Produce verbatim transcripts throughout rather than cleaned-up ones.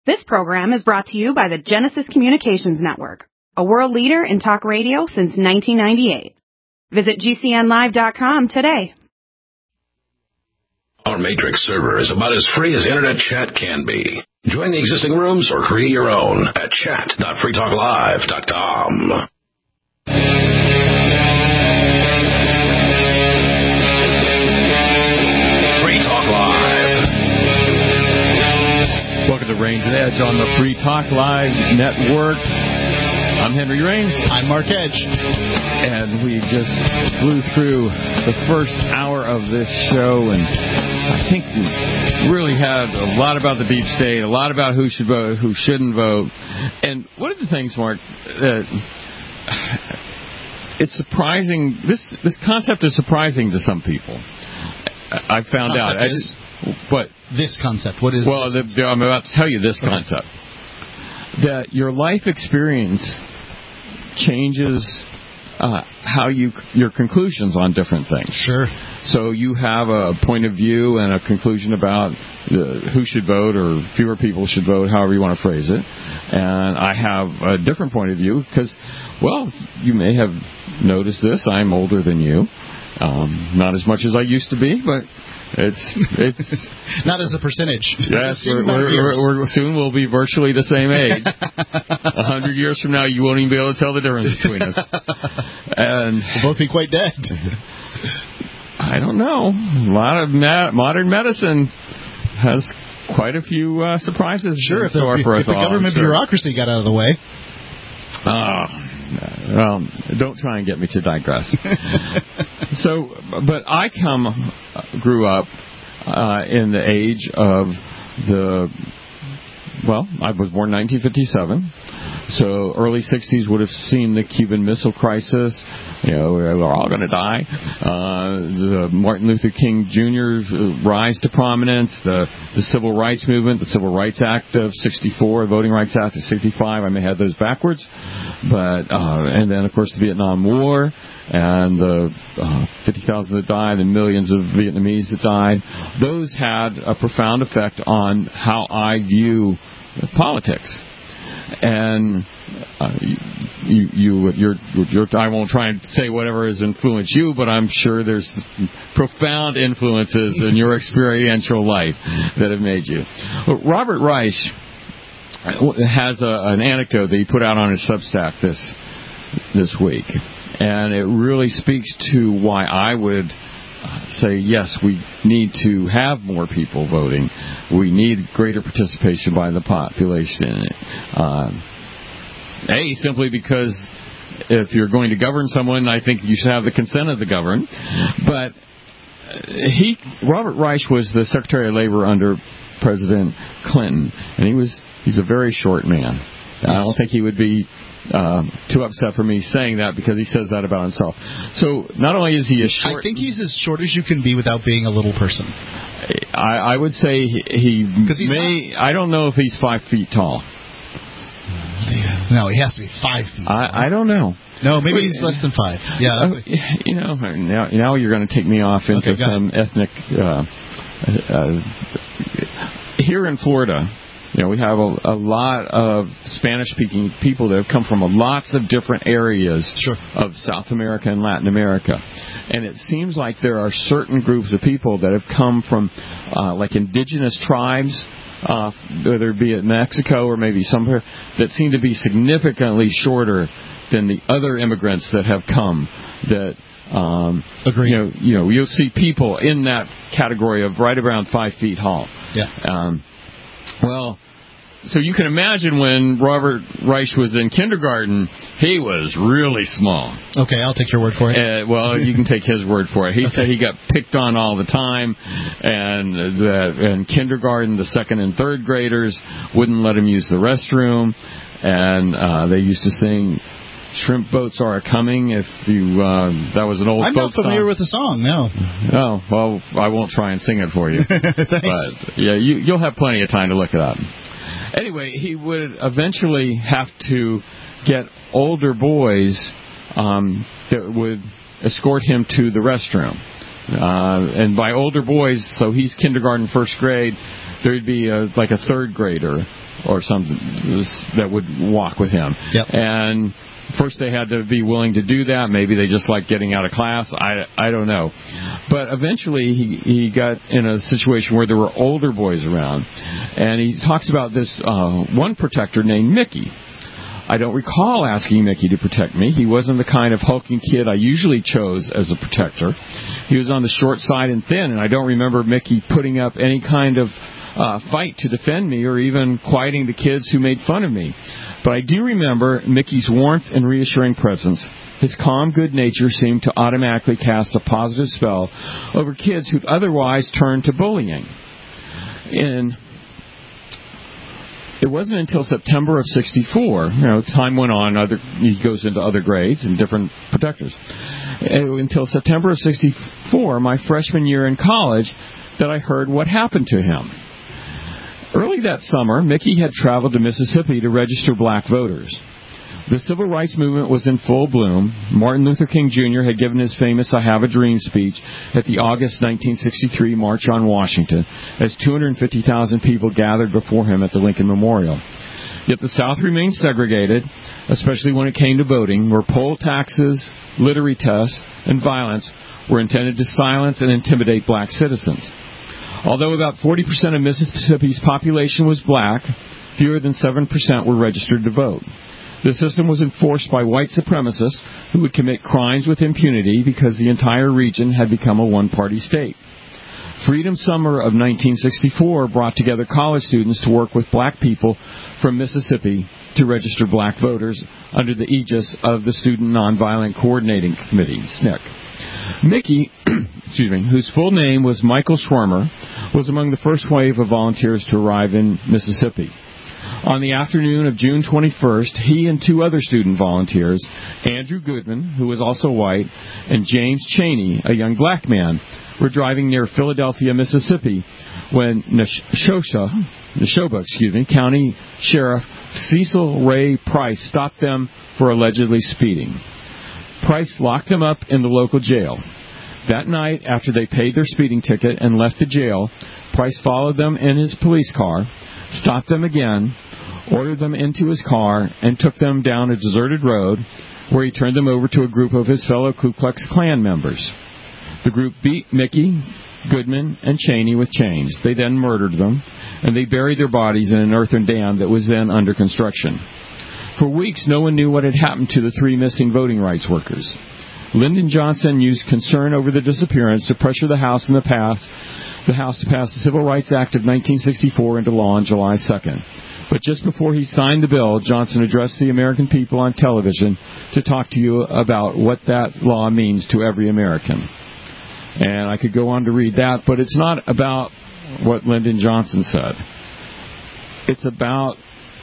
This program is brought to you by the Genesis Communications Network, a world leader in talk radio since nineteen ninety-eight. Visit G C N live dot com today. Our Matrix server is about as free as internet chat can be. Join the existing rooms or create your own at chat dot free talk live dot com. Free Talk Live. Welcome to Rains and Edge on the Free Talk Live Network. I'm Henry Rains. I'm Mark Edge. And we just blew through the first hour of this show, and I think we really had a lot about the deep state, a lot about who should vote, who shouldn't vote. And one of the things, Mark, uh, it's surprising, this this concept is surprising to some people. I found concept out. I is? just, what? This concept. What is well, this? Well, I'm about to tell you this okay. concept. That your life experience changes uh, how you your conclusions on different things. Sure. So you have a point of view and a conclusion about the, who should vote or fewer people should vote, however you want to phrase it. And I have a different point of view because, well, you may have noticed this. I'm older than you. Um, not as much as I used to be, but it's it's not as a percentage. Yes, we're, we're, we're, we're soon we'll be virtually the same age. A hundred years from now, you won't even be able to tell the difference between us. And we'll both be quite dead. I don't know. A lot of ma- modern medicine has quite a few uh, surprises sure, in store if, for us if the all. government sure. bureaucracy got out of the way. Oh. Well, don't try and get me to digress. So, but I come, grew up uh, in the age of the, well, I was born in nineteen fifty-seven. So early sixties would have seen the Cuban Missile Crisis. You know, we're all going to die. Uh, the Martin Luther King Junior's rise to prominence, the, the Civil Rights Movement, the Civil Rights Act of sixty-four, Voting Rights Act of sixty-five. I may have those backwards. But, uh, and then, of course, the Vietnam War and the uh, fifty thousand that died and millions of Vietnamese that died. Those had a profound effect on how I view politics. And uh, you, you, you're, you're, I won't try and say whatever has influenced you, but I'm sure there's profound influences in your experiential life that have made you. Robert Reich has a, an anecdote that he put out on his Substack this this week, and it really speaks to why I would say, yes, we need to have more people voting. We need greater participation by the population in it. Uh, A, simply because if you're going to govern someone, I think you should have the consent of the governed. But he, Robert Reich was the Secretary of Labor under President Clinton, and he was he's a very short man. Yes. I don't think he would be Uh, too upset for me saying that because he says that about himself. So not only is he a short... I think he's as short as you can be without being a little person. I, I would say he, he may... Not. I don't know if he's five feet tall. No, he has to be five feet tall. I, I don't know. No, maybe Wait, he's less than five. Yeah. Uh, you know, now, now you're going to take me off into okay, some ethnic... Uh, uh, here in Florida... You know, we have a, a lot of Spanish-speaking people that have come from lots of different areas sure. of South America and Latin America. And it seems like there are certain groups of people that have come from, uh, like, indigenous tribes, uh, whether it be in Mexico or maybe somewhere, that seem to be significantly shorter than the other immigrants that have come that... Um, Agreed. You know, you know, you'll see people in that category of right around five feet tall. Yeah. Um, Well, so you can imagine when Robert Reich was in kindergarten, he was really small. Okay, I'll take your word for it. Uh, well, you can take his word for it. He okay. said he got picked on all the time, and that in kindergarten, the second and third graders wouldn't let him use the restroom, and uh, they used to sing... Shrimp boats are coming. If you, uh, that was an old I'm folk not familiar song. with the song. No. Oh well, I won't try and sing it for you. Thanks. But yeah, you, you'll have plenty of time to look it up. Anyway, he would eventually have to get older boys um, that would escort him to the restroom. Uh, and by older boys, so he's kindergarten, first grade. there'd be a, like a third grader or something that would walk with him. Yep. And first they had to be willing to do that. Maybe they just liked getting out of class. I, I don't know. But eventually he, he got in a situation where there were older boys around. And he talks about this uh, one protector named Mickey. I don't recall asking Mickey to protect me. He wasn't the kind of hulking kid I usually chose as a protector. He was on the short side and thin, and I don't remember Mickey putting up any kind of uh, fight to defend me or even quieting the kids who made fun of me. But I do remember Mickey's warmth and reassuring presence. His calm good nature seemed to automatically cast a positive spell over kids who'd otherwise turned to bullying. And it wasn't until September of sixty-four, you know, time went on, other, he goes into other grades and different protectors. Until September of sixty-four, my freshman year in college, that I heard what happened to him. Early that summer, Mickey had traveled to Mississippi to register black voters. The civil rights movement was in full bloom. Martin Luther King Junior had given his famous I Have a Dream speech at the August nineteen sixty-three March on Washington, as two hundred fifty thousand people gathered before him at the Lincoln Memorial. Yet the South remained segregated, especially when it came to voting, where poll taxes, literary tests, and violence were intended to silence and intimidate black citizens. Although about forty percent of Mississippi's population was black, fewer than seven percent were registered to vote. The system was enforced by white supremacists who would commit crimes with impunity because the entire region had become a one-party state. Freedom Summer of nineteen sixty-four brought together college students to work with black people from Mississippi to register black voters under the aegis of the Student Nonviolent Coordinating Committee, S N C C. Mickey, excuse me, whose full name was Michael Schwimmer, was among the first wave of volunteers to arrive in Mississippi. On the afternoon of June twenty-first, he and two other student volunteers, Andrew Goodman, who was also white, and James Cheney, a young black man, were driving near Philadelphia, Mississippi, when Neshoba, Neshoba, excuse me, County Sheriff Cecil Ray Price stopped them for allegedly speeding. Price locked them up in the local jail. That night, after they paid their speeding ticket and left the jail, Price followed them in his police car, stopped them again, ordered them into his car, and took them down a deserted road where he turned them over to a group of his fellow Ku Klux Klan members. The group beat Mickey, Goodman, and Cheney with chains. They then murdered them, and they buried their bodies in an earthen dam that was then under construction. For weeks, no one knew what had happened to the three missing voting rights workers. Lyndon Johnson used concern over the disappearance to pressure the House in the past, the House to pass the Civil Rights Act of nineteen sixty-four into law on July second. But just before he signed the bill, Johnson addressed the American people on television to talk to you about what that law means to every American. And I could go on to read that, but it's not about what Lyndon Johnson said. It's about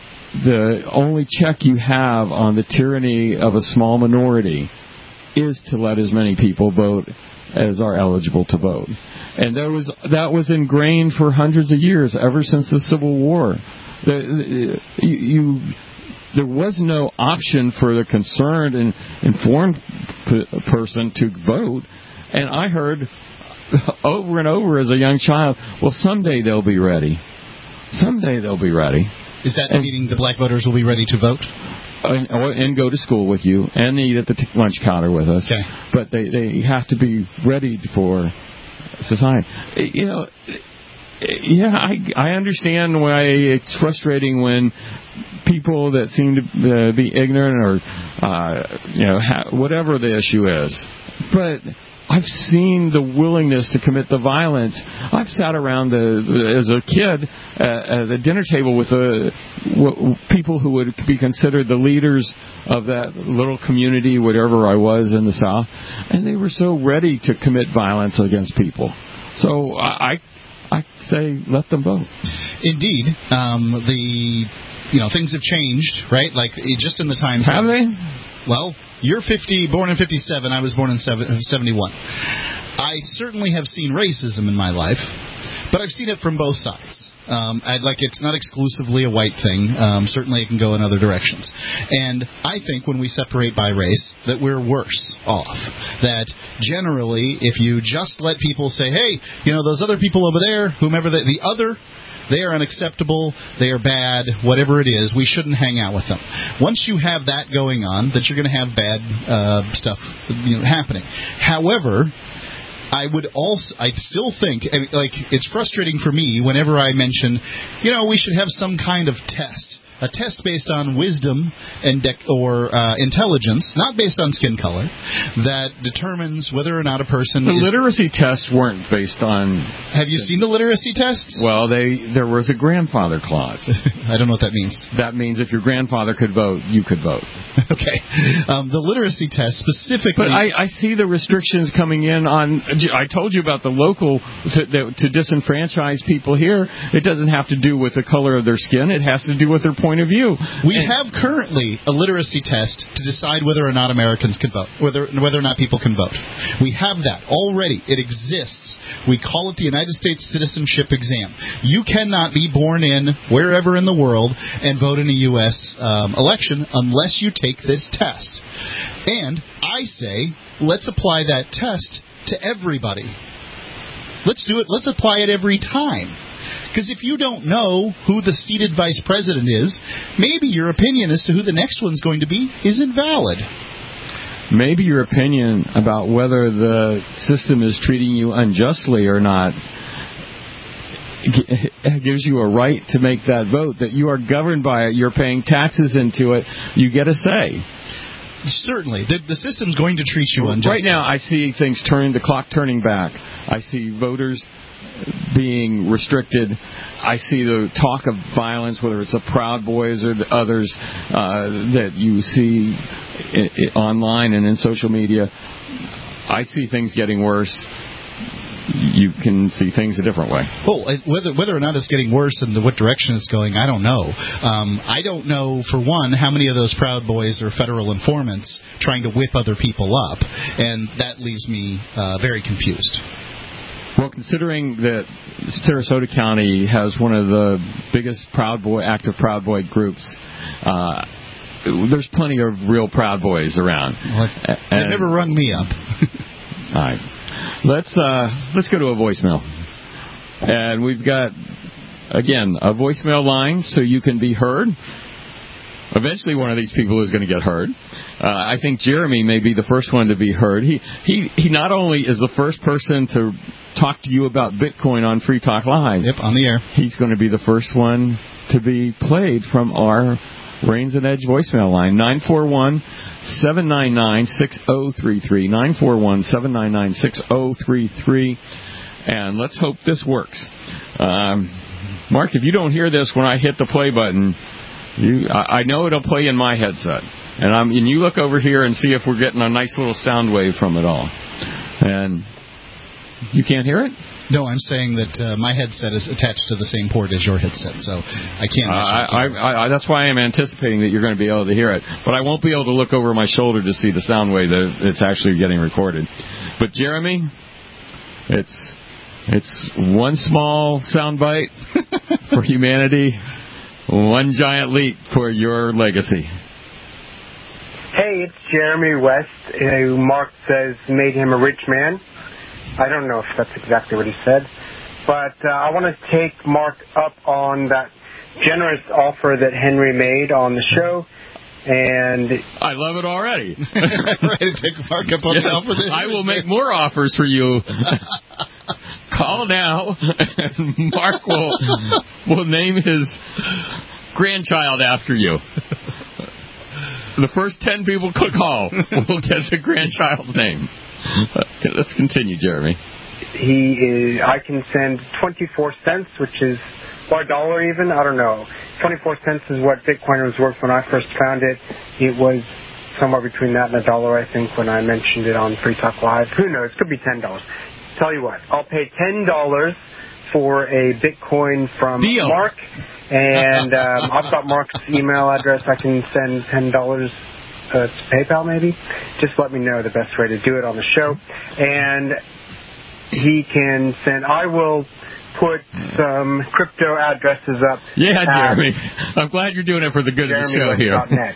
the only check you have on the tyranny of a small minority is to let as many people vote as are eligible to vote. And that was that was ingrained for hundreds of years, ever since the Civil War. The, you, you, there was no option for the concerned and informed p- person to vote. And I heard over and over as a young child, well, someday they'll be ready. Someday they'll be ready. Is that and, meaning the black voters will be ready to vote? Uh, and go to school with you and eat at the t- lunch counter with us. Okay. But they, they have to be ready for society. You know, yeah, I, I understand why it's frustrating when people that seem to uh, be ignorant or, uh, you know, ha- whatever the issue is. But I've seen the willingness to commit the violence. I've sat around the, as a kid uh, at the dinner table with uh, w- people who would be considered the leaders of that little community, whatever I was in the South, and they were so ready to commit violence against people. So I, I say let them vote. Indeed, um, the you know things have changed, right? Like just in the time. Have they? Well. You're fifty, born in fifty-seven. I was born in seventy-one. I certainly have seen racism in my life, but I've seen it from both sides. Um, I'd like it's not exclusively a white thing. Um, certainly, it can go in other directions. And I think when we separate by race, that we're worse off. That generally, if you just let people say, "Hey, you know, those other people over there, whomever the, the other." They are unacceptable. They are bad. Whatever it is, we shouldn't hang out with them. Once you have that going on, that you're going to have bad uh, stuff you know, happening. However, I would also, I still think, I mean, like, it's frustrating for me whenever I mention, you know, we should have some kind of test. A test based on wisdom and dec- or uh, intelligence, not based on skin color, that determines whether or not a person. The is... literacy tests weren't based on. Have you seen the literacy tests? Well, they there was a grandfather clause. I don't know what that means. That means if your grandfather could vote, you could vote. Okay. Um, the literacy test specifically. But I, I see the restrictions coming in on. I told you about the local to, to disenfranchise people here. It doesn't have to do with the color of their skin. It has to do with their point of view. We and, have currently a literacy test to decide whether or not Americans can vote, whether whether or not people can vote. We have that already. It exists. We call it the United States Citizenship Exam. You cannot be born in wherever in the world and vote in a U S um, election unless you take this test. And I say, let's apply that test to everybody. Let's do it. Let's apply it every time. Because if you don't know who the seated vice president is, maybe your opinion as to who the next one's going to be is invalid. Maybe your opinion about whether the system is treating you unjustly or not gives you a right to make that vote, that you are governed by it, you're paying taxes into it, you get a say. Certainly. The, the system's going to treat you unjustly. Right now, I see things turning, the clock turning back. I see voters being restricted. I see the talk of violence, whether it's the Proud Boys or the others uh, that you see I- I online and in social media. I see things getting worse. You can see things a different way. Well, whether whether or not it's getting worse and what direction it's going, I don't know. Um, I don't know, for one, how many of those Proud Boys are federal informants trying to whip other people up, and that leaves me uh, very confused. Well, considering that Sarasota County has one of the biggest Proud Boy, active Proud Boy groups, uh, there's plenty of real Proud Boys around. Well, they've never rung me up. All right. Let's, uh, let's go to a voicemail. And we've got, again, a voicemail line so you can be heard. Eventually one of these people is going to get heard. Uh, I think Jeremy may be the first one to be heard. He, he, he not only is the first person to talk to you about Bitcoin on Free Talk Live. Yep, on the air. He's going to be the first one to be played from our Reigns and Edge voicemail line, nine four one, seven nine nine, six zero three three, nine four one, seven nine nine, six zero three three. And let's hope this works. Um, Mark, if you don't hear this when I hit the play button, you, I, I know it'll play in my headset. And, I'm, and you look over here and see if we're getting a nice little sound wave from it all. And you can't hear it? No, I'm saying that uh, my headset is attached to the same port as your headset, so I can't. Uh, I, I, I, that's why I'm anticipating that you're going to be able to hear it. But I won't be able to look over my shoulder to see the sound wave that it's actually getting recorded. But, Jeremy, it's it's one small soundbite for humanity, one giant leap for your legacy. Hey, it's Jeremy West, who Mark says made him a rich man. I don't know if that's exactly what he said, but uh, I want to take Mark up on that generous offer that Henry made on the show, and I love it already. Right, take Mark up on yes, the offer. That I will make more offers for you. Call now, and Mark will will name his grandchild after you. The first ten people to call will get the grandchild's name. Okay, let's continue, Jeremy. He is, I can send twenty-four cents, which is, or a dollar even, I don't know. twenty-four cents is what Bitcoin was worth when I first found it. It was somewhere between that and a dollar, I think, when I mentioned it on Free Talk Live. Who knows? It could be ten dollars. Tell you what, I'll pay ten dollars for a Bitcoin from Deal. Mark. And um, I've got Mark's email address. I can send ten dollars uh, to PayPal, maybe. Just let me know the best way to do it on the show. And he can send... I will put some crypto addresses up. Yeah, Jeremy. I'm glad you're doing it for the good of the show here. Net.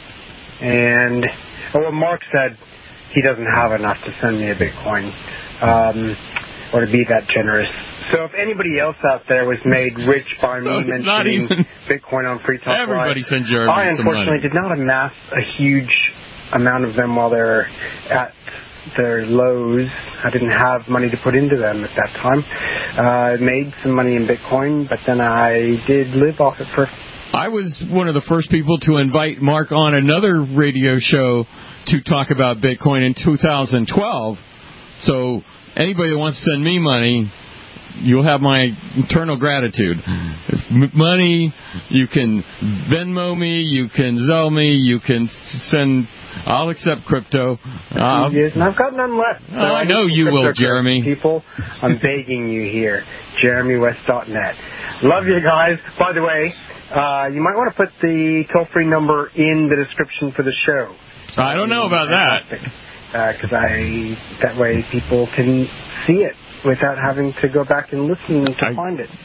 And oh, well, Mark said he doesn't have enough to send me a Bitcoin um, or to be that generous. So if anybody else out there was made rich by So me it's not mentioning even- Bitcoin on Free Talk Live, Everybody send Jeremy I some money. unfortunately did not amass a huge amount of them while they're at their lows. I didn't have money to put into them at that time. Uh, I made some money in Bitcoin, but then I did live off it for... I was one of the first people to invite Mark on another radio show to talk about Bitcoin in two thousand twelve. So anybody that wants to send me money, you'll have my eternal gratitude. M- money, you can Venmo me, you can Zelle me, you can send... I'll accept crypto. Uh, Yes, and I've got none left. So Oh, I know need you some will, cryptocurrency Jeremy. People, I'm begging you here. Jeremy West dot net. Love you guys. By the way, uh, you might want to put the toll-free number in the description for the show. I don't know about that. Because uh, I that way people can see it without having to go back and listen to I, find it.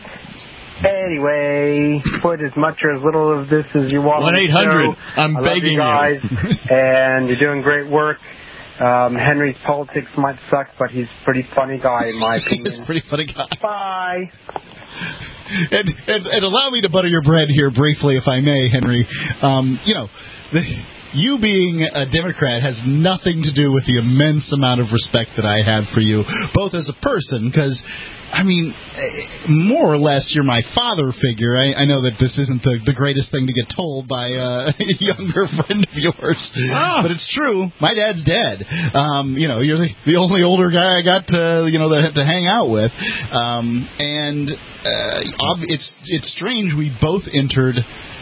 Anyway, put as much or as little of this as you want. one eight hundred. I'm I love begging you guys, and you're doing great work. Um, Henry's politics might suck, but he's a pretty funny guy, in my opinion. He's a pretty funny guy. Bye. And, and, and allow me to butter your bread here briefly, if I may, Henry. Um, you know, the, you being a Democrat has nothing to do with the immense amount of respect that I have for you, both as a person, because, I mean, more or less, you're my father figure. I, I know that this isn't the, the greatest thing to get told by a younger friend of yours, oh. but it's true. My dad's dead. Um, you know, you're the, the only older guy I got to, you know, to, to hang out with. Um, and uh, it's it's strange we both entered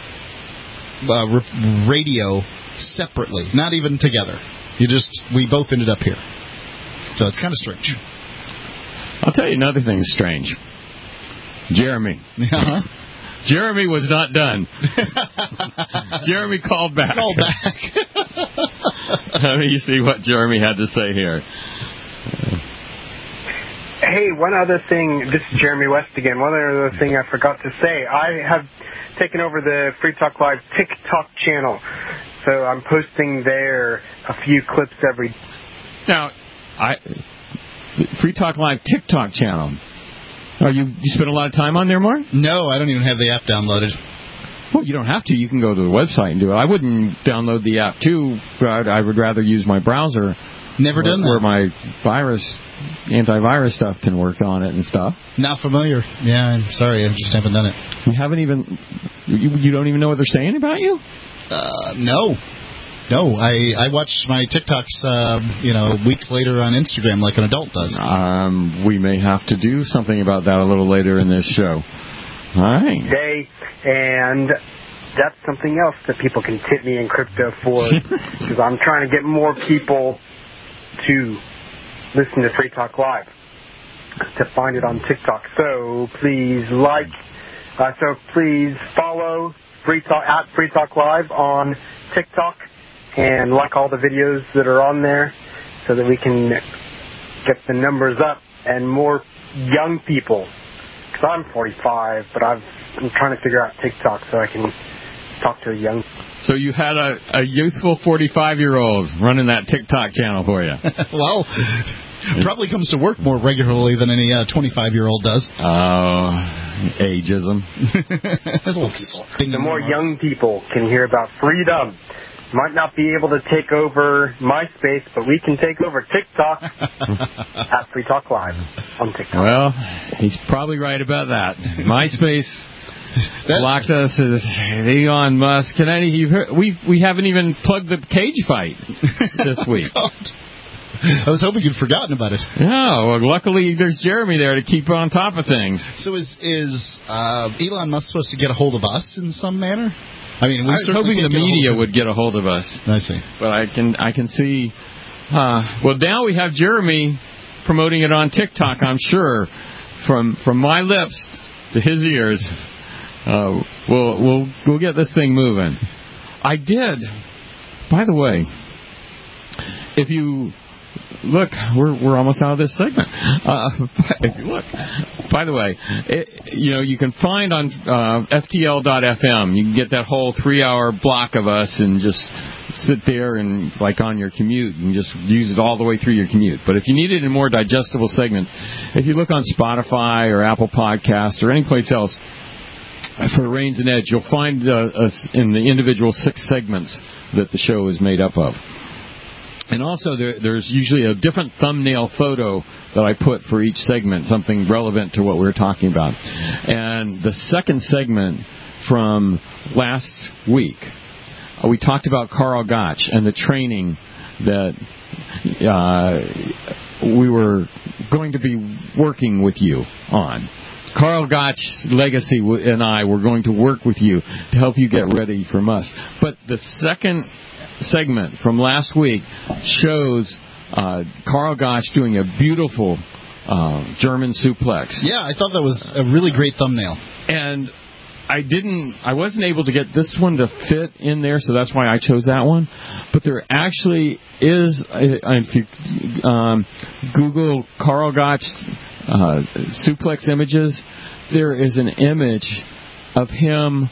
uh, radio separately, not even together. You just we both ended up here, so it's kind of strange. I'll tell you another thing that's strange. Jeremy. Uh-huh. Jeremy was not done. Jeremy called back. Called back. Let me see what Jeremy had to say here. Hey, one other thing. This is Jeremy West again. One other thing I forgot to say. I have taken over the Free Talk Live TikTok channel. So I'm posting there a few clips every... Now, I... Free Talk Live TikTok channel. Are you you spend a lot of time on there, Mark? No, I don't even have the app downloaded. Well, you don't have to. You can go to the website and do it. I wouldn't download the app too. But I would rather use my browser. Never where, done that. Where my virus, antivirus stuff can work on it and stuff. Not familiar. Yeah, I'm sorry. I just haven't done it. You haven't even. You, you don't even know what they're saying about you? Uh, no. No, I, I watch my TikToks, uh, you know, weeks later on Instagram like an adult does. Um, we may have to do something about that a little later in this show. All right. Day, and that's something else that people can tip me in crypto for, because I'm trying to get more people to listen to Free Talk Live, to find it on TikTok. So please like, uh, so please follow Free Talk at Free Talk Live on TikTok. And like all the videos that are on there so that we can get the numbers up and more young people. Because I'm forty-five, but I've, I'm trying to figure out TikTok so I can talk to a young... So you had a, a youthful forty-five-year-old running that TikTok channel for you. Well, probably comes to work more regularly than any uh, twenty-five-year-old does. Oh, uh, ageism. The more young people can hear about freedom. Might not be able to take over MySpace, but we can take over TikTok at Free Talk Live on TikTok. Well, he's probably right about that. MySpace blocked us as Elon Musk. And I, you've heard, we we haven't even plugged the cage fight this week. I was hoping you'd forgotten about it. No, well, luckily there's Jeremy there to keep on top of things. So is is uh, Elon Musk supposed to get a hold of us in some manner? I mean, we I was hoping the media would get a hold of us. I see. But I can I can see. Uh, well, now we have Jeremy promoting it on TikTok. I'm sure from from my lips to his ears. Uh, we'll we'll we'll get this thing moving. I did. By the way, if you look, we're we're almost out of this segment. Uh, if you look, by the way, it, you know, you can find on uh, F T L dot F M. You can get that whole three-hour block of us and just sit there and, like, on your commute and just use it all the way through your commute. But if you need it in more digestible segments, if you look on Spotify or Apple Podcasts or any place else for Rains and Edge, you'll find uh, us in the individual six segments that the show is made up of. And also, there, there's usually a different thumbnail photo that I put for each segment, something relevant to what we're talking about. And the second segment from last week, uh, we talked about Carl Gotch and the training that uh, we were going to be working with you on. Carl Gotch's legacy and I were going to work with you to help you get ready from us. But the second segment from last week shows uh, Carl Gotch doing a beautiful uh, German suplex. Yeah, I thought that was a really great thumbnail. And I didn't, I wasn't able to get this one to fit in there, so that's why I chose that one. But there actually is, if you um, Google Carl Gotch uh, suplex images, there is an image of him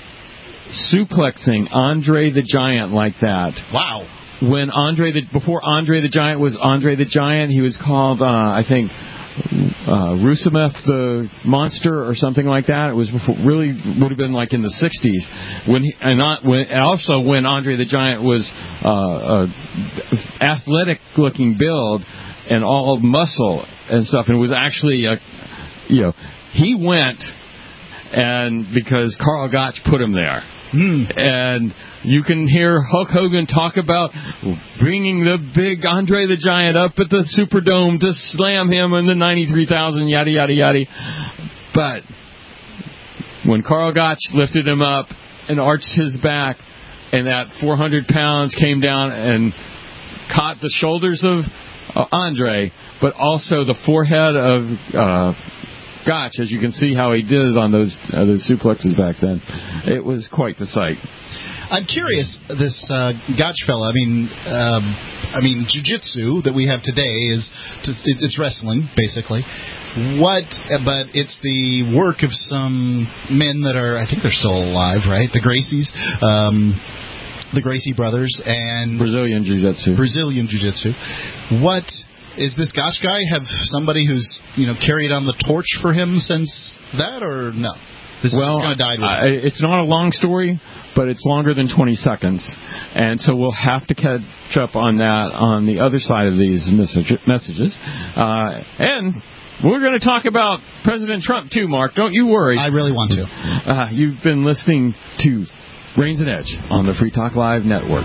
suplexing Andre the Giant like that. Wow. When Andre the before Andre the Giant was Andre the Giant, he was called uh, I think uh, Rusev the Monster or something like that. It was before, really would have been like in the sixties when he, and not when also when Andre the Giant was uh, a athletic looking build and all muscle and stuff, and it was actually a, you know, he went and because Carl Gotch put him there. Mm. And you can hear Hulk Hogan talk about bringing the big Andre the Giant up at the Superdome to slam him in the ninety-three thousand, yada, yada, yada. But when Carl Gotch lifted him up and arched his back, and that four hundred pounds came down and caught the shoulders of uh, Andre, but also the forehead of uh, Gotch, as you can see how he did on those uh, those suplexes back then. It was quite the sight. I'm curious, this uh, Gotch fella. I mean, um, I mean, jiu-jitsu that we have today is it's wrestling basically. What? But it's the work of some men that are, I think they're still alive, right? The Gracies, um, the Gracie brothers, and Brazilian jiu-jitsu. Brazilian jiu-jitsu. What? Is this Gotch guy have somebody who's, you know, carried on the torch for him since that, or no? This well, is kind of died with uh, it's not a long story, but it's longer than twenty seconds. And so we'll have to catch up on that on the other side of these message- messages. Uh, and we're going to talk about President Trump, too, Mark. Don't you worry. I really want to. Uh, you've been listening to Rains and Edge on the Free Talk Live Network.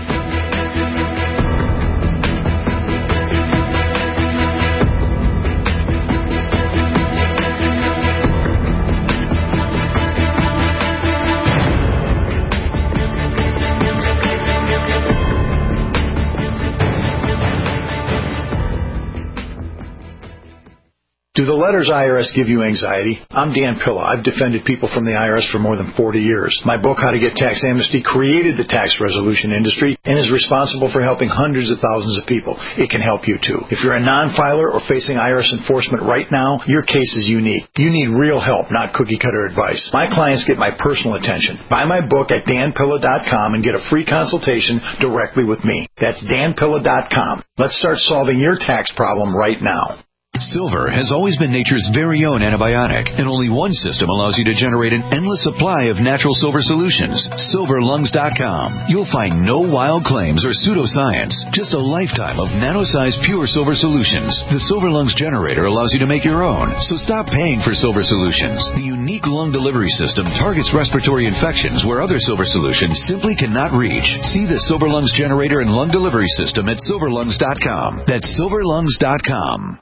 Do the letters I R S give you anxiety? I'm Dan Pilla. I've defended people from the I R S for more than forty years. My book, How to Get Tax Amnesty, created the tax resolution industry and is responsible for helping hundreds of thousands of people. It can help you, too. If you're a non-filer or facing I R S enforcement right now, your case is unique. You need real help, not cookie-cutter advice. My clients get my personal attention. Buy my book at dan pilla dot com and get a free consultation directly with me. That's dan pilla dot com. Let's start solving your tax problem right now. Silver has always been nature's very own antibiotic, and only one system allows you to generate an endless supply of natural silver solutions. silver lungs dot com. You'll find no wild claims or pseudoscience, just a lifetime of nano-sized pure silver solutions. The Silver Lungs generator allows you to make your own, so stop paying for silver solutions. The unique lung delivery system targets respiratory infections where other silver solutions simply cannot reach. See the Silver Lungs generator and lung delivery system at silver lungs dot com. That's silver lungs dot com.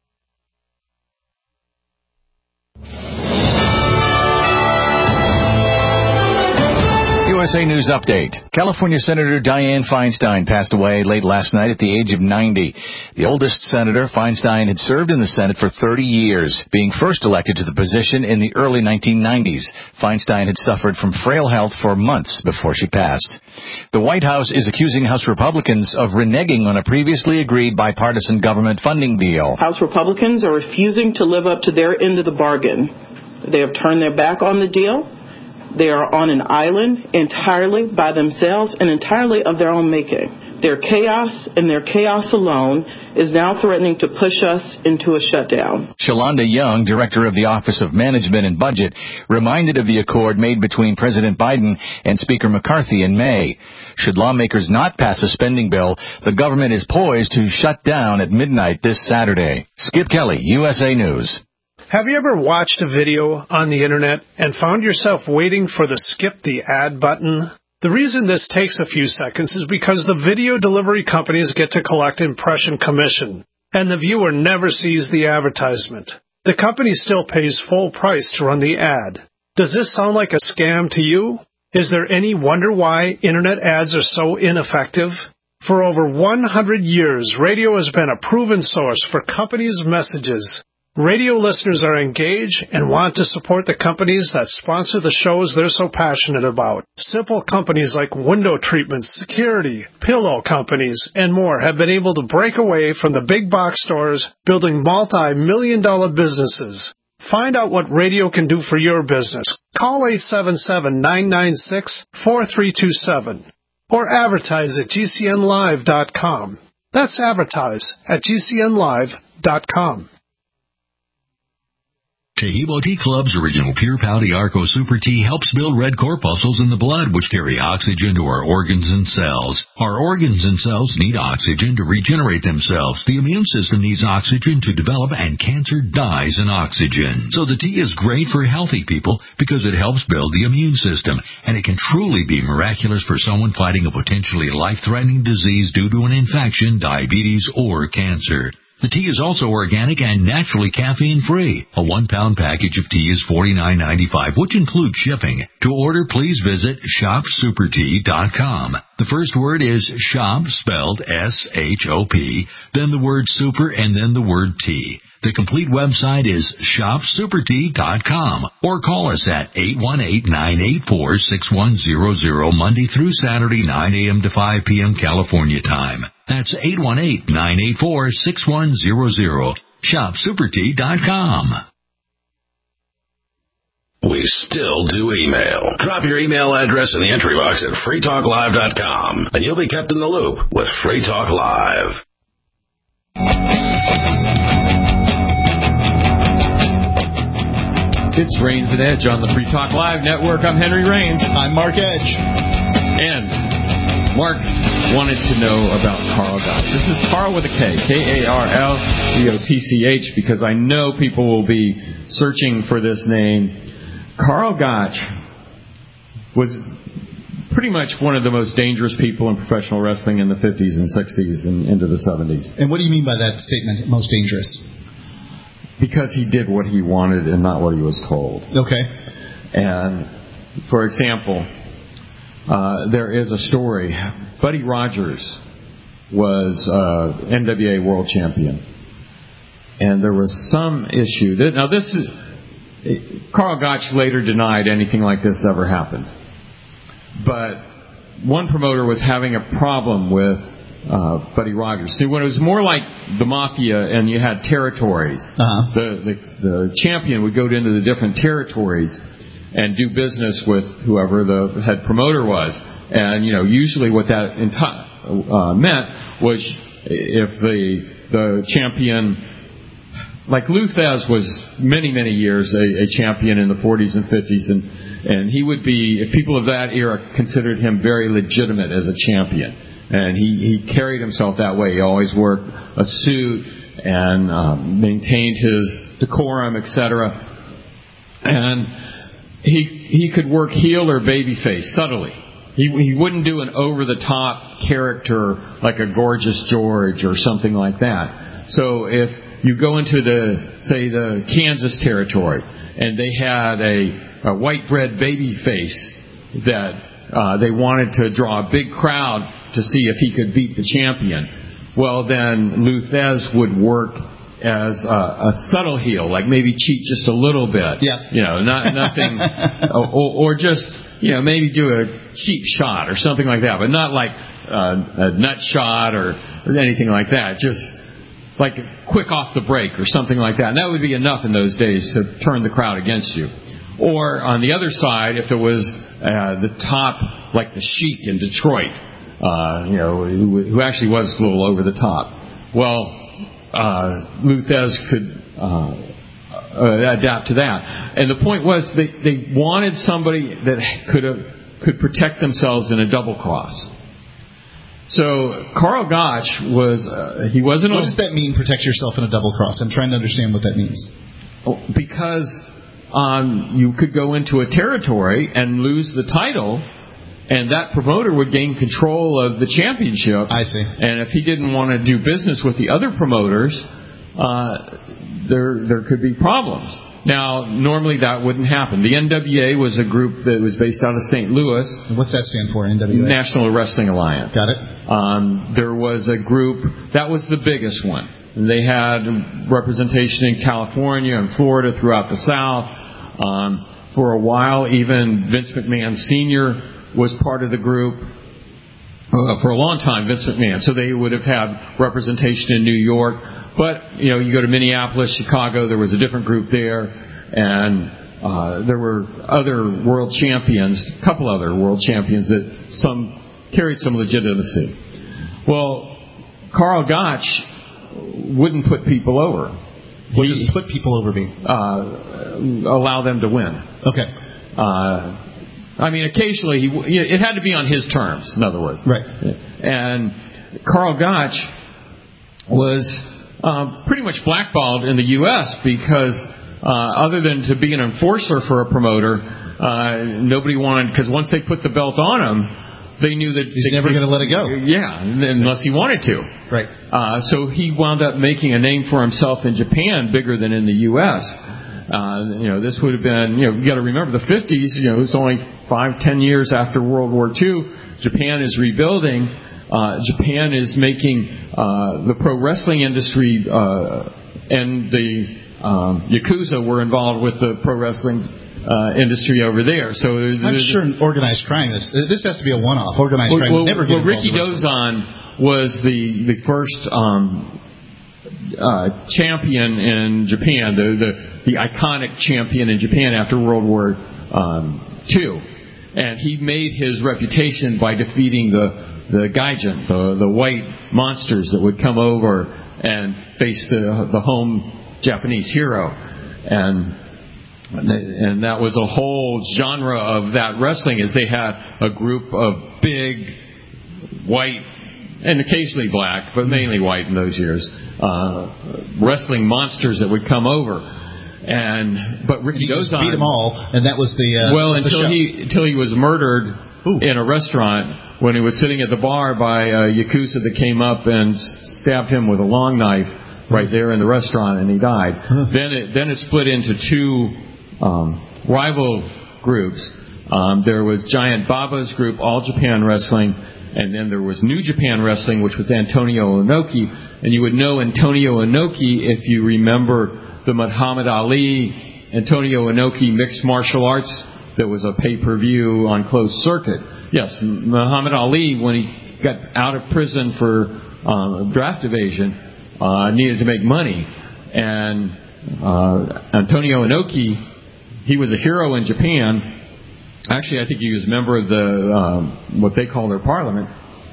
U S A News Update. California Senator Dianne Feinstein passed away late last night at the age of ninety. The oldest senator, Feinstein, had served in the Senate for thirty years, being first elected to the position in the early nineteen nineties. Feinstein had suffered from frail health for months before she passed. The White House is accusing House Republicans of reneging on a previously agreed bipartisan government funding deal. House Republicans are refusing to live up to their end of the bargain. They have turned their back on the deal. They are on an island entirely by themselves and entirely of their own making. Their chaos and their chaos alone is now threatening to push us into a shutdown. Shalonda Young, director of the Office of Management and Budget, reminded of the accord made between President Biden and Speaker McCarthy in May. Should lawmakers not pass a spending bill, the government is poised to shut down at midnight this Saturday. Skip Kelly, U S A News. Have you ever watched a video on the internet and found yourself waiting for the skip the ad button? The reason this takes a few seconds is because the video delivery companies get to collect impression commission, and the viewer never sees the advertisement. The company still pays full price to run the ad. Does this sound like a scam to you? Is there any wonder why internet ads are so ineffective? For over one hundred years, radio has been a proven source for companies' messages. Radio listeners are engaged and want to support the companies that sponsor the shows they're so passionate about. Simple companies like window treatments, security, pillow companies, and more have been able to break away from the big box stores, building multi-million dollar businesses. Find out what radio can do for your business. Call eight seven seven, nine nine six, four three two seven or advertise at G C N live dot com. That's advertise at G C N live dot com. Tahibo Tea Club's original Pure Pouty Arco Super Tea helps build red corpuscles in the blood, which carry oxygen to our organs and cells. Our organs and cells need oxygen to regenerate themselves. The immune system needs oxygen to develop, and cancer dies in oxygen. So the tea is great for healthy people because it helps build the immune system, and it can truly be miraculous for someone fighting a potentially life-threatening disease due to an infection, diabetes, or cancer. The tea is also organic and naturally caffeine-free. A one-pound package of tea is forty-nine ninety-five, which includes shipping. To order, please visit shop super tea dot com. The first word is shop, spelled S H O P, then the word super, and then the word tea. The complete website is shop super tea dot com, or call us at eight one eight, nine eight four, six one zero zero Monday through Saturday, nine a.m. to five p.m. California time. That's eight one eight, nine eight four, six one zero zero. shop super tea dot com. We still do email. Drop your email address in the entry box at free talk live dot com, and you'll be kept in the loop with Free Talk Live. It's Rains and Edge on the Free Talk Live Network. I'm Henry Rains. I'm Mark Edge. And Mark wanted to know about Carl Gotch. This is Carl with a K, K A R L G O T C H, because I know people will be searching for this name. Carl Gotch was pretty much one of the most dangerous people in professional wrestling in the fifties and sixties and into the seventies. And what do you mean by that statement, most dangerous? Because he did what he wanted and not what he was told. Okay. And, for example, uh, there is a story. Buddy Rogers was uh, N W A World Champion. And there was some issue. That, now, this is... Carl Gotch later denied anything like this ever happened. But one promoter was having a problem with Uh, Buddy Rogers. See, when it was more like the mafia and you had territories, uh-huh. the, the the champion would go into the different territories and do business with whoever the head promoter was. And, you know, usually what that enti- uh, meant was if the the champion, like Lou Thesz was many, many years a, a champion in the forties and fifties, and, and he would be, if people of that era considered him very legitimate as a champion. And he, he carried himself that way. He always wore a suit and um, maintained his decorum, et cetera. And he he could work heel or babyface subtly. He he wouldn't do an over-the-top character like a Gorgeous George or something like that. So if you go into the, say, the Kansas territory, and they had a, a white bread babyface that uh, they wanted to draw a big crowd to see if he could beat the champion. Well, then Lou Thesz would work as a, a subtle heel, like maybe cheat just a little bit. Yeah. You know, not nothing, or, or just, you know, maybe do a cheap shot or something like that, but not like uh, a nut shot or, or anything like that. Just like quick off the break or something like that. And that would be enough in those days to turn the crowd against you. Or on the other side, if it was uh, the top, like the Sheik in Detroit, uh, you know, who, who actually was a little over the top. Well, uh, Lou Thesz could uh, uh, adapt to that. And the point was they, they wanted somebody that could have, could protect themselves in a double cross. So Karl Gotch was, uh, he wasn't... What does that mean, protect yourself in a double cross? I'm trying to understand what that means. Because um, you could go into a territory and lose the title, and that promoter would gain control of the championship. I see. And if he didn't want to do business with the other promoters, uh, there there could be problems. Now, normally that wouldn't happen. The N W A was a group that was based out of Saint Louis. What's that stand for, N W A? National Wrestling Alliance. Got it. Um, there was a group, that was the biggest one. And they had representation in California and Florida, throughout the South. Um, for a while, even Vince McMahon Senior was part of the group. Uh, for a long time, Vince McMahon. So they would have had representation in New York. But, you know, you go to Minneapolis, Chicago, there was a different group there. And uh, there were other world champions, a couple other world champions that some carried some legitimacy. Well, Karl Gotch wouldn't put people over. What does put people over mean? Uh, allow them to win. Okay. Uh, I mean, occasionally, he, it had to be on his terms, in other words. Right. And Karl Gotch was uh, pretty much blackballed in the U S because uh, other than to be an enforcer for a promoter, uh, nobody wanted, because once they put the belt on him, they knew that he's never going to let it go. Yeah, unless he wanted to. Right. Uh, so he wound up making a name for himself in Japan, bigger than in the U S. Uh, you know, this would have been, you know, you got to remember the fifties, you know, it was only five, ten years after World War Two. Japan is rebuilding. Uh, Japan is making uh, the pro wrestling industry uh, and the um, Yakuza were involved with the pro wrestling Uh, industry over there. So I'm sure organized crime is. This has to be a one-off. Organized well, crime well, never get well, involved. Ricky Dozan was the the first um, uh, champion in Japan, the, the the iconic champion in Japan after World War um, Two, and he made his reputation by defeating the the Gaijin, the the white monsters that would come over and face the the home Japanese hero, and. And that was a whole genre of that wrestling, is they had a group of big, white, and occasionally black, but mainly white in those years, uh, wrestling monsters that would come over. And but Ricky he just Dozan beat them all, and that was the uh, well the until show. he until he was murdered Ooh. in a restaurant when he was sitting at the bar by a Yakuza that came up and stabbed him with a long knife right there in the restaurant, and he died. Huh. Then it then it split into two. Um, rival groups. Um, there was Giant Baba's group, All Japan Wrestling, and then there was New Japan Wrestling, which was Antonio Inoki. And you would know Antonio Inoki if you remember the Muhammad Ali, Antonio Inoki mixed martial arts that was a pay-per-view on closed circuit. Yes, Muhammad Ali, when he got out of prison for um, draft evasion, uh, needed to make money. And uh, Antonio Inoki, he was a hero in Japan. Actually, I think he was a member of the um, what they call their parliament.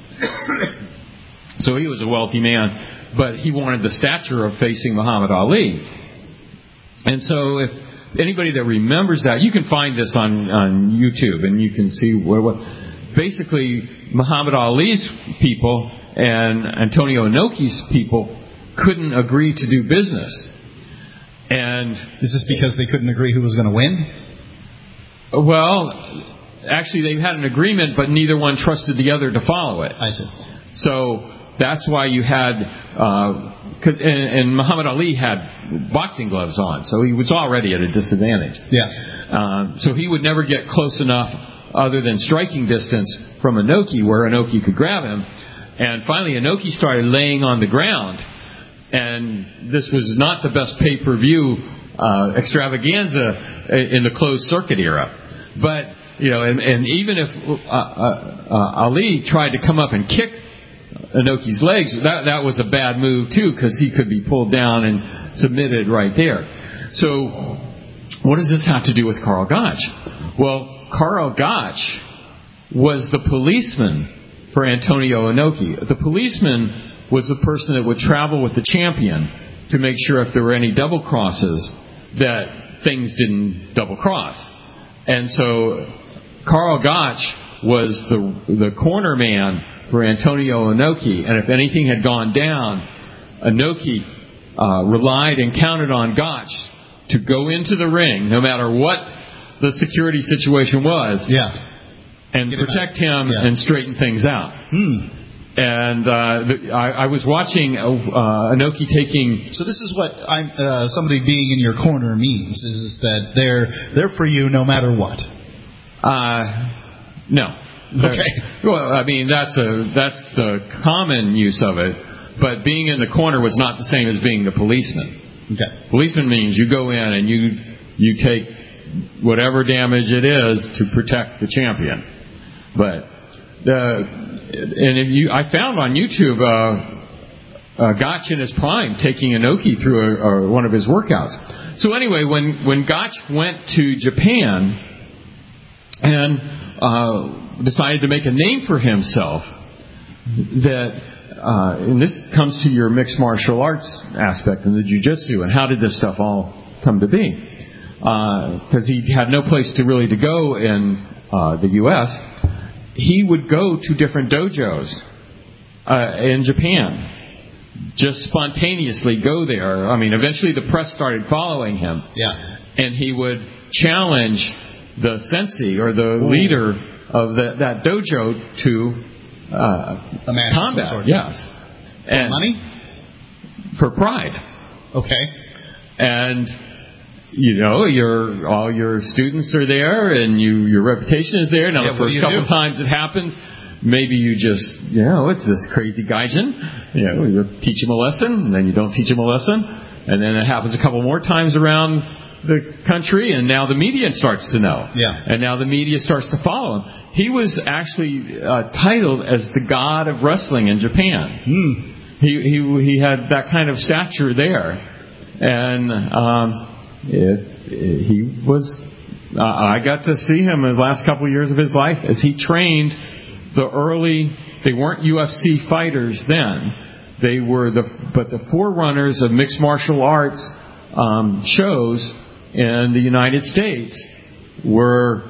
So he was a wealthy man, but he wanted the stature of facing Muhammad Ali. And so if anybody that remembers that, you can find this on, on YouTube, and you can see what, what basically Muhammad Ali's people and Antonio Inoki's people couldn't agree to do business. And is this because they couldn't agree who was going to win? Well, actually, they had an agreement, but neither one trusted the other to follow it. I see. So that's why you had, uh, and, and Muhammad Ali had boxing gloves on, so he was already at a disadvantage. Yeah. Um, so he would never get close enough, other than striking distance, from Inoki, where Inoki could grab him. And finally, Inoki started laying on the ground. And this was not the best pay-per-view uh, extravaganza in the closed circuit era. But, you know, and, and even if uh, uh, uh, Ali tried to come up and kick Inoki's legs, that, that was a bad move, too, because he could be pulled down and submitted right there. So what does this have to do with Carl Gotch? Well, Carl Gotch was the policeman for Antonio Inoki. The policeman was the person that would travel with the champion to make sure if there were any double crosses that things didn't double cross. And so Carl Gotch was the the corner man for Antonio Inoki, and if anything had gone down, Inoki uh, relied and counted on Gotch to go into the ring, no matter what the security situation was, yeah, and Get protect him yeah. and straighten things out. Hmm. And uh, the, I, I was watching uh, Inoki taking. So this is what I'm, uh, somebody being in your corner means: is that they're they're for you no matter what. Uh, no. Okay. Well, I mean that's a that's the common use of it, but being in the corner was not the same as being the policeman. Okay. Policeman means you go in and you you take whatever damage it is to protect the champion. But the and if you I found on YouTube uh, uh, Gotch in his prime taking Inoki through a, a, one of his workouts. So anyway, when when Gotch went to Japan and uh, decided to make a name for himself, that uh, and this comes to your mixed martial arts aspect and the jiu-jitsu and how did this stuff all come to be? Because uh, he had no place to really to go in uh, the U S He would go to different dojos uh, in Japan, just spontaneously go there. I mean, eventually the press started following him, yeah, and he would challenge the sensei or the Ooh. leader of the, that dojo to uh, a match combat. Of some sort. Yes, for and money, for pride. Okay, and. You know, your all your students are there, and you your reputation is there. Now, yeah, the first couple do? times it happens, maybe you just, you know, it's this crazy gaijin. You know, you teach him a lesson, and then you don't teach him a lesson, and then it happens a couple more times around the country, and now the media starts to know. Yeah. And now the media starts to follow him. He was actually uh, titled as the god of wrestling in Japan. Mm. He he he had that kind of stature there, and. Um, It, it, he was. Uh, I got to see him in the last couple of years of his life as he trained the early. They weren't U F C fighters then. They were the, but the forerunners of mixed martial arts um, shows in the United States were.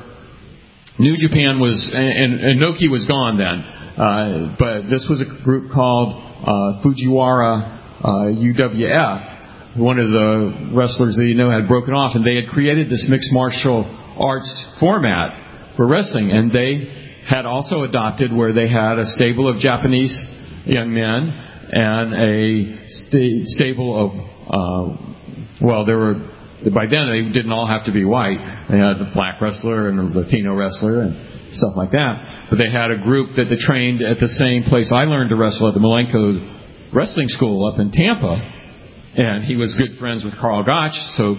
New Japan was, and, and Inoki was gone then. Uh, but this was a group called uh, Fujiwara uh, U W F. One of the wrestlers that you know had broken off, and they had created this mixed martial arts format for wrestling, and they had also adopted where they had a stable of Japanese young men and a sta- stable of, uh, well, there were, by then they didn't all have to be white. They had the black wrestler and the Latino wrestler and stuff like that. But they had a group that they trained at the same place I learned to wrestle at the Malenko Wrestling School up in Tampa. And he was good friends with Carl Gotch, so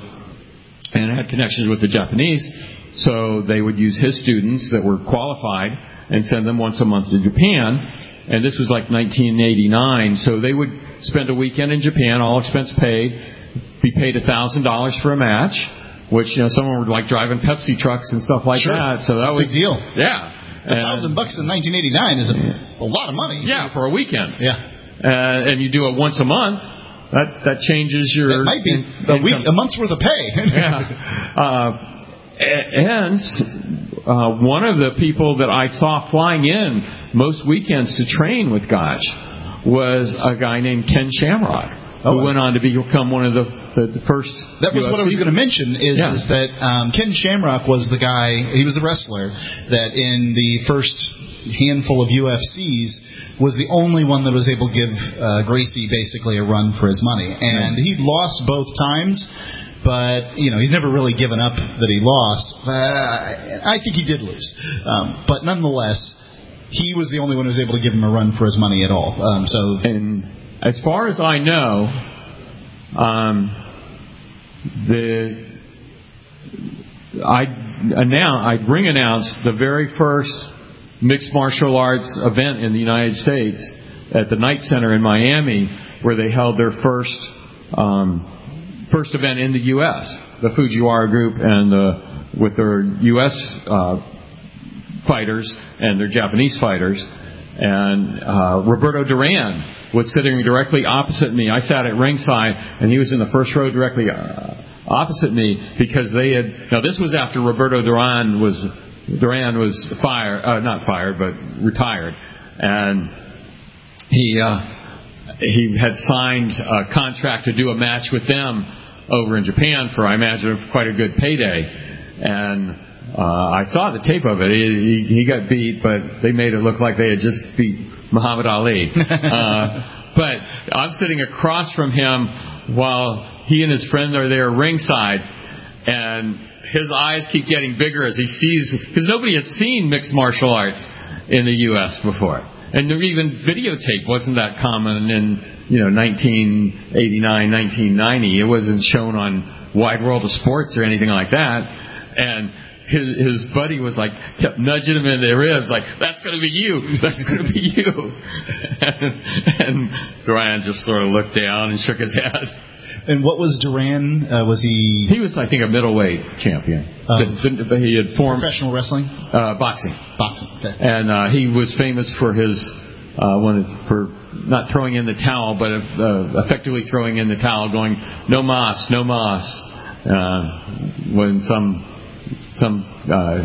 and had connections with the Japanese. So they would use his students that were qualified and send them once a month to Japan. And this was like nineteen eighty-nine. So they would spend a weekend in Japan, all expense paid, be paid one thousand dollars for a match, which, you know, someone would like driving Pepsi trucks and stuff like sure. that. So that That's was a big deal. Yeah. A thousand bucks in nineteen eighty-nine is a, a lot of money. Yeah, for a weekend. Yeah. Uh, and you do it once a month. That that changes your. It might be in, a week, a month's worth of pay. Yeah, uh, and uh, one of the people that I saw flying in most weekends to train with Gotch was a guy named Ken Shamrock, oh, who went on to become one of the, the, the first. That was U F C. What I was going to mention is, yeah. is that um, Ken Shamrock was the guy. He was the wrestler that in the first handful of U F Cs. Was the only one that was able to give uh, Gracie basically a run for his money. And he lost both times, but, you know, he's never really given up that he lost. Uh, I think he did lose. Um, but nonetheless, he was the only one who was able to give him a run for his money at all. Um, so, and as far as I know, um, the I announced, I'd ring announced the very first mixed martial arts event in the United States at the Knight Center in Miami, where they held their first um, first event in the U S, the Fujiwara group and the, with their U S uh, fighters and their Japanese fighters. And uh, Roberto Duran was sitting directly opposite me. I sat at ringside, and he was in the first row directly uh, opposite me because they had. Now this was after Roberto Duran was Duran was fired, uh, not fired, but retired, and he uh, he had signed a contract to do a match with them over in Japan for, I imagine, quite a good payday. And uh, I saw the tape of it. He, he, he got beat, but they made it look like they had just beat Muhammad Ali. uh, but I'm sitting across from him while he and his friend are there ringside, and his eyes keep getting bigger as he sees, because nobody had seen mixed martial arts in the U S before. And even videotape wasn't that common in, you know, nineteen eighty-nine, nineteen ninety. It wasn't shown on Wide World of Sports or anything like that. And his his buddy was like, kept nudging him in the ribs, like, that's going to be you, that's going to be you. and, and Duran just sort of looked down and shook his head. And what was Duran? Uh, was he? He was, I think, a middleweight champion. Um, he had formed professional wrestling, uh, boxing, boxing. Okay. And uh, he was famous for his uh, one for not throwing in the towel, but uh, effectively throwing in the towel, going no mas, no mas, uh, when some some uh,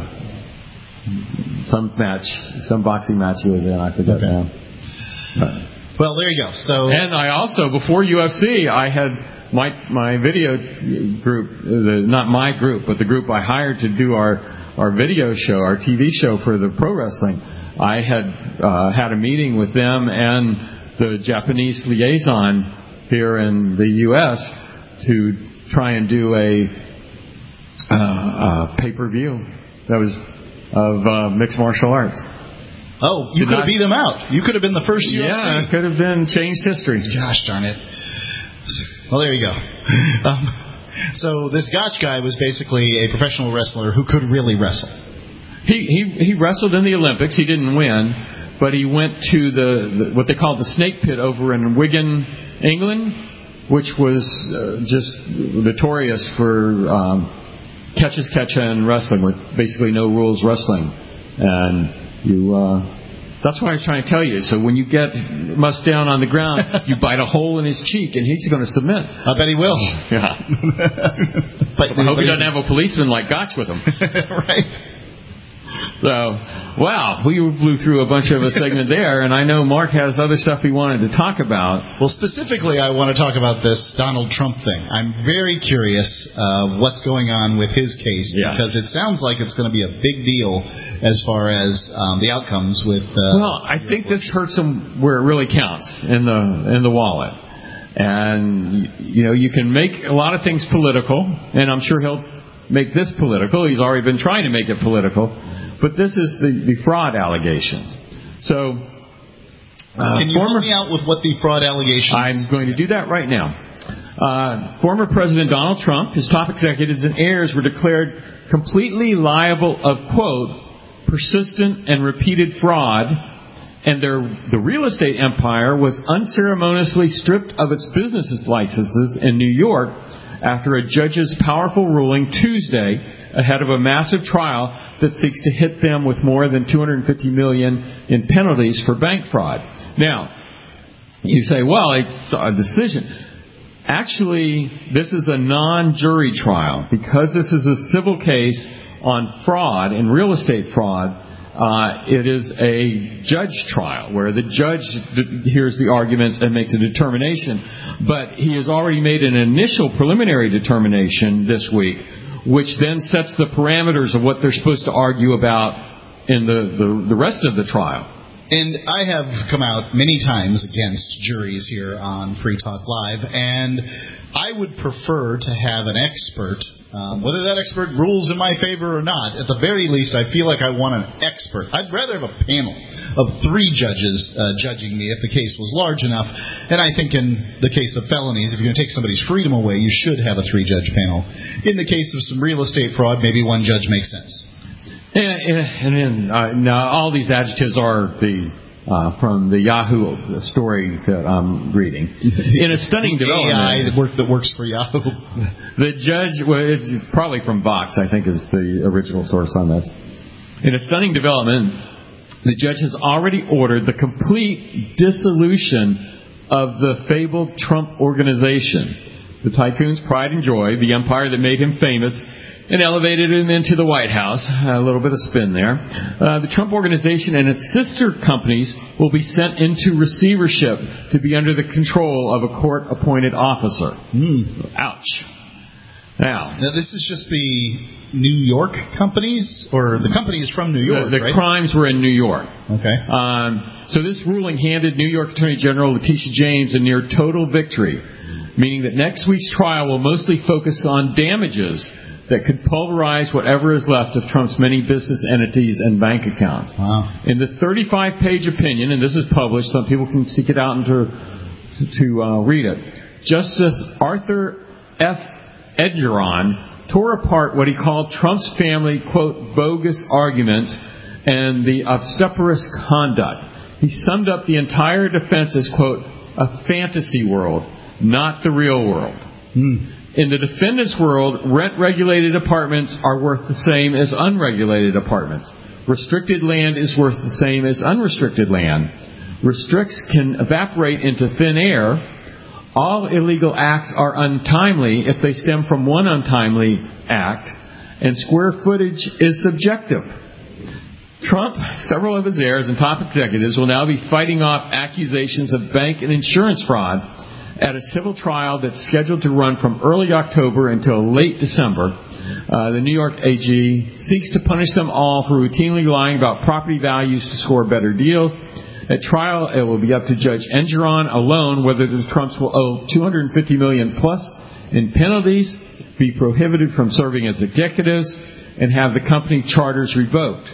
some match, some boxing match he was in. I forget okay. now. Uh, well, there you go. So, and I also, before U F C, I had. My my video group, the, not my group, but the group I hired to do our, our video show, our T V show for the pro wrestling, I had uh, had a meeting with them and the Japanese liaison here in the U S to try and do a, uh, a pay-per-view that was of uh, mixed martial arts. Oh, you Did could have not, beat them out. You could have been the first U F C. Yeah, it could have been changed history. Gosh darn it. Well, there you go. Um, so this Gotch guy was basically a professional wrestler who could really wrestle. He he he wrestled in the Olympics. He didn't win, but he went to the, the what they called the Snake Pit over in Wigan, England, which was uh, just notorious for um, catches catcha and wrestling, with basically no rules wrestling. And you. Uh, That's what I was trying to tell you. So when you get Musk down on the ground, you bite a hole in his cheek, and he's going to submit. I bet he will. Yeah. but, I hope he doesn't have a policeman like Gotch with him. Right. So, wow, we blew through a bunch of a segment there, and I know Mark has other stuff he wanted to talk about. Well, specifically, I want to talk about this Donald Trump thing. I'm very curious uh, what's going on with his case, yeah. because it sounds like it's going to be a big deal as far as um, the outcomes with. Uh, well, I think this hurts him where it really counts, in the in the wallet. And you know, you can make a lot of things political, and I'm sure he'll make this political. He's already been trying to make it political. But this is the, the fraud allegations. So, uh, can you former, help me out with what the fraud allegations? I'm going to do that right now. Uh, former President Donald Trump, his top executives and heirs were declared completely liable of, quote, persistent and repeated fraud, and their the real estate empire was unceremoniously stripped of its business licenses in New York after a judge's powerful ruling Tuesday ahead of a massive trial that seeks to hit them with more than two hundred fifty million dollars in penalties for bank fraud. Now, you say, well, it's a decision. Actually, this is a non-jury trial. Because this is a civil case on fraud and real estate fraud, uh, it is a judge trial where the judge d- hears the arguments and makes a determination. But he has already made an initial preliminary determination this week, which then sets the parameters of what they're supposed to argue about in the, the, the rest of the trial. And I have come out many times against juries here on Free Talk Live, and I would prefer to have an expert, um, whether that expert rules in my favor or not. At the very least, I feel like I want an expert. I'd rather have a panel of three judges uh, judging me if the case was large enough. And I think in the case of felonies, if you're going to take somebody's freedom away, you should have a three-judge panel. In the case of some real estate fraud, maybe one judge makes sense. And, and, and uh, now all these adjectives are the uh, from the Yahoo story that I'm reading. In a stunning development, A I that, work, that works for Yahoo. The judge, well, it's probably from Vox, I think, is the original source on this. In a stunning development, the judge has already ordered the complete dissolution of the fabled Trump organization, the tycoon's pride and joy, the empire that made him famous and elevated him into the White House. A little bit of spin there. Uh, the Trump organization and its sister companies will be sent into receivership to be under the control of a court-appointed officer. Mm. Ouch. Now, now, this is just the New York companies, or the companies from New York, The, the right? crimes were in New York. Okay. Um, so this ruling handed New York Attorney General Letitia James a near total victory, meaning that next week's trial will mostly focus on damages that could pulverize whatever is left of Trump's many business entities and bank accounts. Wow. In the thirty-five page opinion, and this is published, some people can seek it out and to, to uh, read it, Justice Arthur F. Edgeron tore apart what he called Trump's family, quote, bogus arguments and the obstreperous conduct. He summed up the entire defense as, quote, a fantasy world, not the real world. Hmm. In the defendant's world, rent-regulated apartments are worth the same as unregulated apartments. Restricted land is worth the same as unrestricted land. Restricts can evaporate into thin air. All illegal acts are untimely if they stem from one untimely act, and square footage is subjective. Trump, several of his heirs, and top executives will now be fighting off accusations of bank and insurance fraud at a civil trial that's scheduled to run from early October until late December. Uh, the New York A G seeks to punish them all for routinely lying about property values to score better deals. At trial, it will be up to Judge Engeron alone whether the Trumps will owe two hundred fifty million dollars plus in penalties, be prohibited from serving as executives, and have the company charters revoked.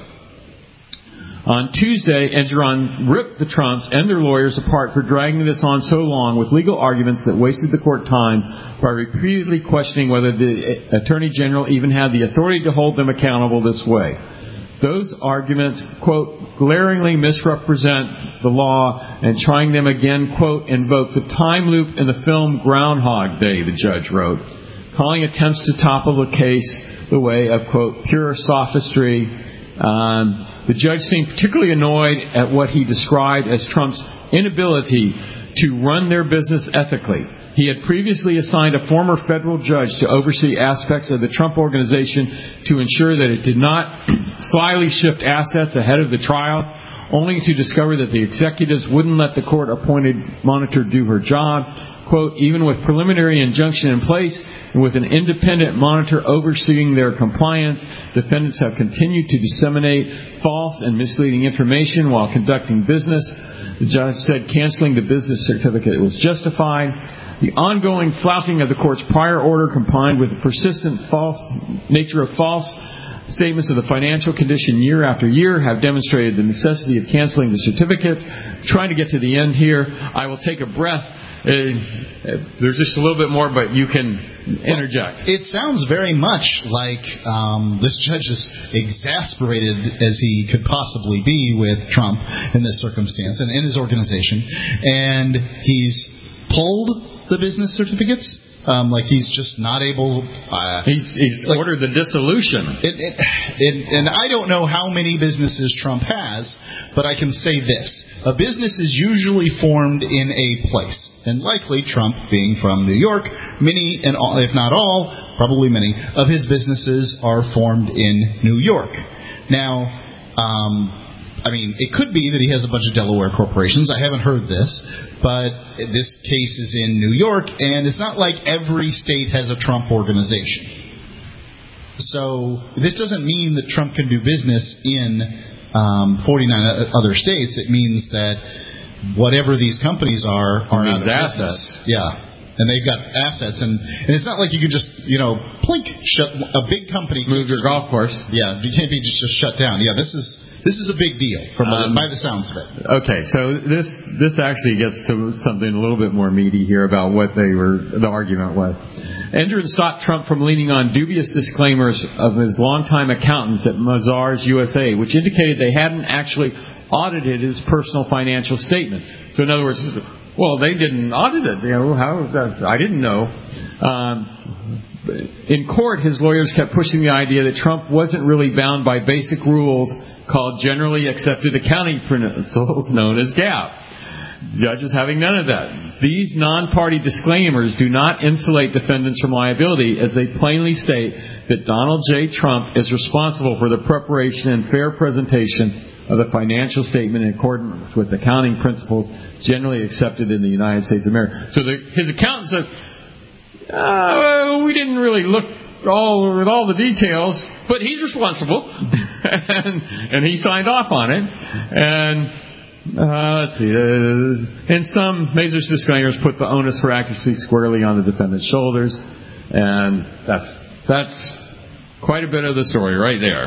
On Tuesday, Engeron ripped the Trumps and their lawyers apart for dragging this on so long with legal arguments that wasted the court time by repeatedly questioning whether the Attorney General even had the authority to hold them accountable this way. Those arguments, quote, glaringly misrepresent the law and trying them again, quote, invoke the time loop in the film Groundhog Day, the judge wrote, calling attempts to topple the case the way of, quote, pure sophistry. Um, the judge seemed particularly annoyed at what he described as Trump's inability to run their business ethically. He had previously assigned a former federal judge to oversee aspects of the Trump organization to ensure that it did not slyly shift assets ahead of the trial, only to discover that the executives wouldn't let the court-appointed monitor do her job. Quote, even with preliminary injunction in place and with an independent monitor overseeing their compliance, defendants have continued to disseminate false and misleading information while conducting business. The judge said canceling the business certificate was justified. The ongoing flouting of the court's prior order combined with the persistent false nature of false statements of the financial condition year after year have demonstrated the necessity of canceling the certificates. Trying to get to the end here, I will take a breath. Uh, there's just a little bit more, but you can interject. Well, it sounds very much like um, this judge is exasperated as he could possibly be with Trump in this circumstance and in his organization, and he's pulled the business certificates. Um, like he's just not able. Uh, he's he's like, ordered the dissolution. It, it, it, and I don't know how many businesses Trump has, but I can say this: a business is usually formed in a place, and likely Trump, being from New York, many and all, if not all, probably many of his businesses are formed in New York. Now, um, I mean, it could be that he has a bunch of Delaware corporations. I haven't heard this, but this case is in New York, and it's not like every state has a Trump organization. So this doesn't mean that Trump can do business in um, forty-nine other states. It means that whatever these companies are are out of assets. business. Yeah. And they've got assets, and, and it's not like you can just, you know, plink, shut a big company. Move your golf course. Yeah, you can't be just, just shut down. Yeah, this is this is a big deal from um, by the sounds of it. Okay, so this this actually gets to something a little bit more meaty here about what they were the argument was. Engeron stopped Trump from leaning on dubious disclaimers of his longtime accountants at Mazars U S A, which indicated they hadn't actually audited his personal financial statement. So in other words, well, they didn't audit it. You know, how? I didn't know. Um, in court, his lawyers kept pushing the idea that Trump wasn't really bound by basic rules called generally accepted accounting principles known as GAAP. Judges having none of that. These non-party disclaimers do not insulate defendants from liability, as they plainly state that Donald J. Trump is responsible for the preparation and fair presentation of the financial statement in accordance with accounting principles generally accepted in the United States of America. So the, his accountant said, uh, we didn't really look all at all the details, but he's responsible, and, and he signed off on it. And uh, let's see, uh, and some Mazur's disclaimers put the onus for accuracy squarely on the defendant's shoulders, and that's that's quite a bit of the story right there.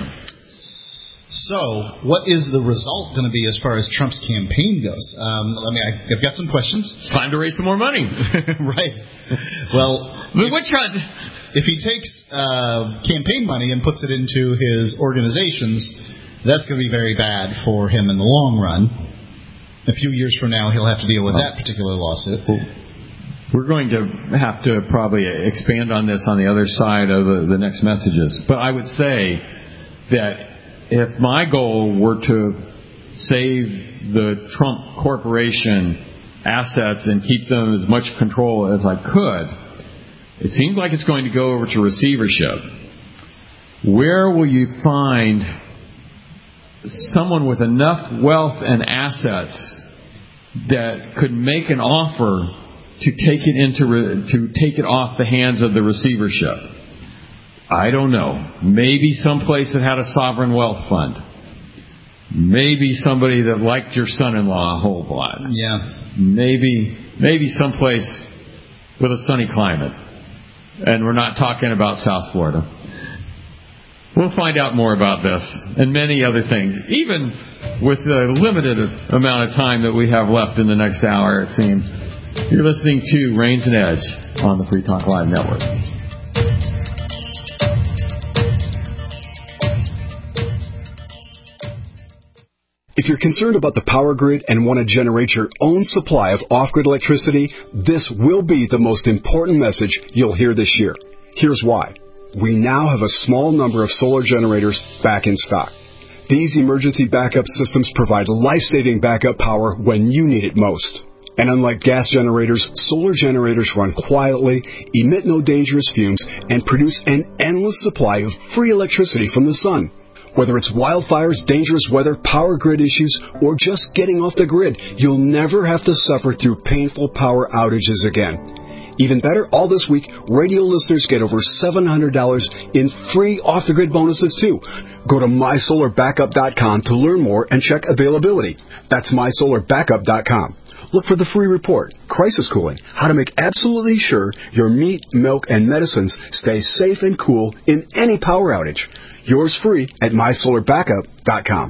So, what is the result going to be as far as Trump's campaign goes? Um, I mean, I, I've got some questions. It's time to raise some more money. Right. Well, if, which if he takes uh, campaign money and puts it into his organizations, that's going to be very bad for him in the long run. A few years from now, he'll have to deal with that particular lawsuit. We're going to have to probably expand on this on the other side of the, the next messages. But I would say that if my goal were to save the Trump Corporation assets and keep them as much control as I could, it seems like it's going to go over to receivership. Where will you find someone with enough wealth and assets that could make an offer to take it into re- to take it off the hands of the receivership? I don't know. Maybe someplace that had a sovereign wealth fund. Maybe somebody that liked your son-in-law a whole lot. Yeah. Maybe maybe someplace with a sunny climate. And we're not talking about South Florida. We'll find out more about this and many other things. Even with the limited amount of time that we have left in the next hour, it seems. You're listening to Reigns and Edge on the Free Talk Live Network. If you're concerned about the power grid and want to generate your own supply of off-grid electricity, this will be the most important message you'll hear this year. Here's why. We now have a small number of solar generators back in stock. These emergency backup systems provide life-saving backup power when you need it most. And unlike gas generators, solar generators run quietly, emit no dangerous fumes, and produce an endless supply of free electricity from the sun. Whether it's wildfires, dangerous weather, power grid issues, or just getting off the grid, you'll never have to suffer through painful power outages again. Even better, all this week, radio listeners get over seven hundred dollars in free off-the-grid bonuses, too. Go to my solar backup dot com to learn more and check availability. That's my solar backup dot com. Look for the free report, Crisis Cooling, how to make absolutely sure your meat, milk, and medicines stay safe and cool in any power outage. Yours free at my solar backup dot com.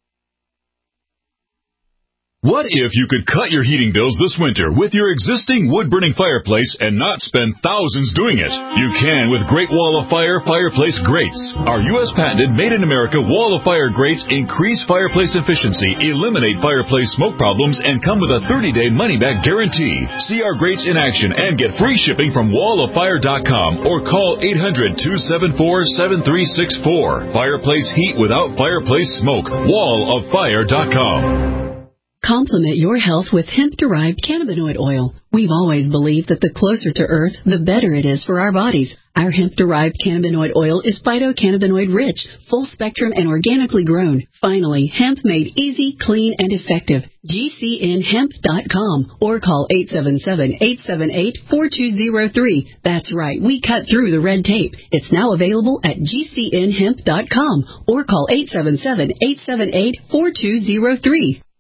What if you could cut your heating bills this winter with your existing wood-burning fireplace and not spend thousands doing it? You can with Great Wall of Fire Fireplace Grates. Our U S patented made-in-America Wall of Fire grates increase fireplace efficiency, eliminate fireplace smoke problems, and come with a thirty-day money-back guarantee. See our grates in action and get free shipping from wall of fire dot com or call eight hundred, two seven four, seven three six four. Fireplace heat without fireplace smoke. wall of fire dot com. Complement your health with hemp-derived cannabinoid oil. We've always believed that the closer to Earth, the better it is for our bodies. Our hemp-derived cannabinoid oil is phytocannabinoid-rich, full-spectrum, and organically grown. Finally, hemp made easy, clean, and effective. G C N hemp dot com or call eight seven seven, eight seven eight, four two zero three. That's right, we cut through the red tape. It's now available at G C N hemp dot com or call eight seven seven, eight seven eight, four two zero three.